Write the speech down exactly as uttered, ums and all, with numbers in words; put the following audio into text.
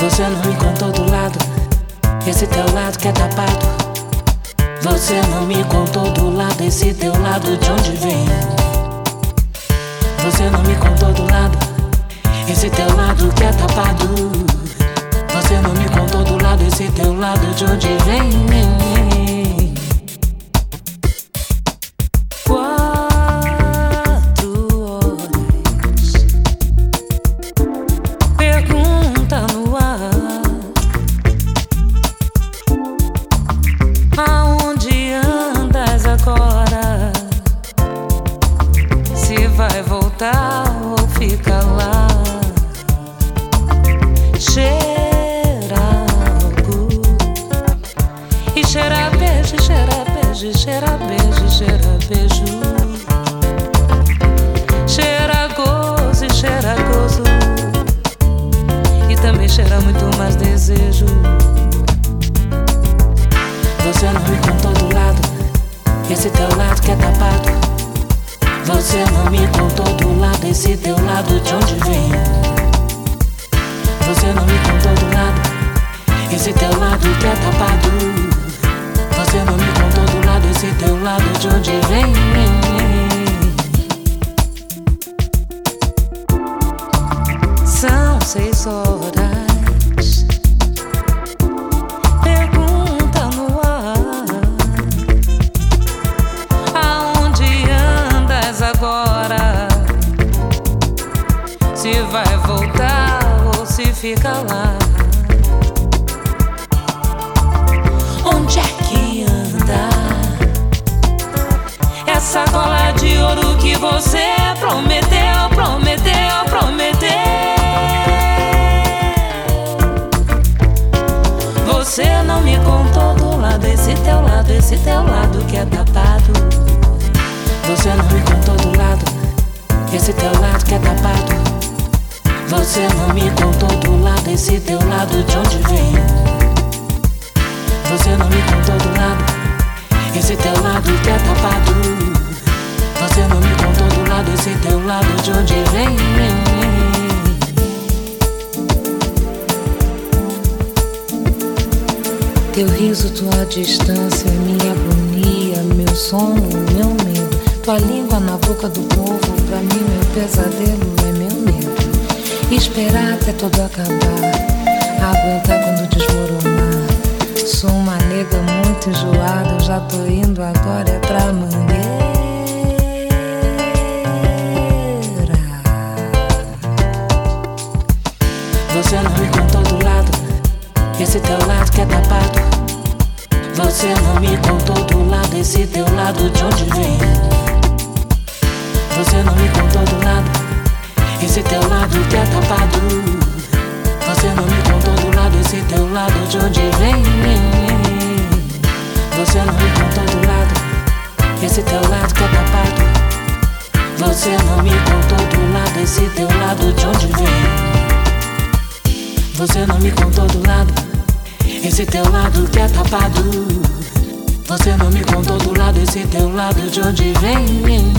Você não me contou do lado, esse teu lado que é tapado. Você não me contou do lado, esse teu lado de onde vem. Você não me contou do lado, esse teu lado que é tapado. Você não me contou do lado, esse teu lado de onde vem. Vai voltar ou fica lá? Cheira algo e cheira beijo, cheira beijo, cheira beijo, cheira beijo. Cheira gozo e cheira gozo e também cheira muito mais desejo. Você não me contou do lado, esse teu lado que é tapado. Você não me contou do lado, esse teu lado de onde vem. Você não me contou do lado, esse teu lado que é tapado. Você não me contou do lado, esse teu lado de onde vem. São seis horas. Se vai voltar ou se fica lá? Onde é que anda essa cola de ouro que você prometeu, prometeu, prometeu? Você não me contou do lado, esse teu lado, esse teu lado que é tapado. Você não me contou do lado, esse teu lado que é tapado. Você não me contou do lado, esse teu lado de onde vem. Você não me contou do lado, esse teu lado que é tapado. Você não me contou do lado, esse teu lado de onde vem. Teu riso, tua distância, minha agonia, meu sono, meu medo. Tua língua na boca do povo, pra mim meu pesadelo é meu medo. Esperar até tudo acabar, aguentar quando desmoronar. Sou uma nega muito enjoada, eu já tô indo agora é pra Mangueira. Você não me contou do lado, esse teu lado que é tapado. Você não me contou do lado, esse teu lado de onde vem. Você não me contou do lado, esse teu lado que é tapado. Você não me contou do lado, esse teu lado de onde vem. Você não me contou do lado, esse teu lado que é tapado. Você não me contou do lado, esse teu lado de onde vem. Você não me contou do lado, esse teu lado que é tapado. Você não me contou do lado, esse teu lado de onde vem.